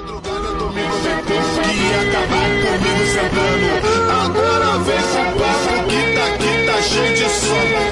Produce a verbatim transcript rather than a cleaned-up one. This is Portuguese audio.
Madrugada domingo meteu que ia acabar comigo sentando. Agora vem com o papo que tá aqui, tá cheio de sono.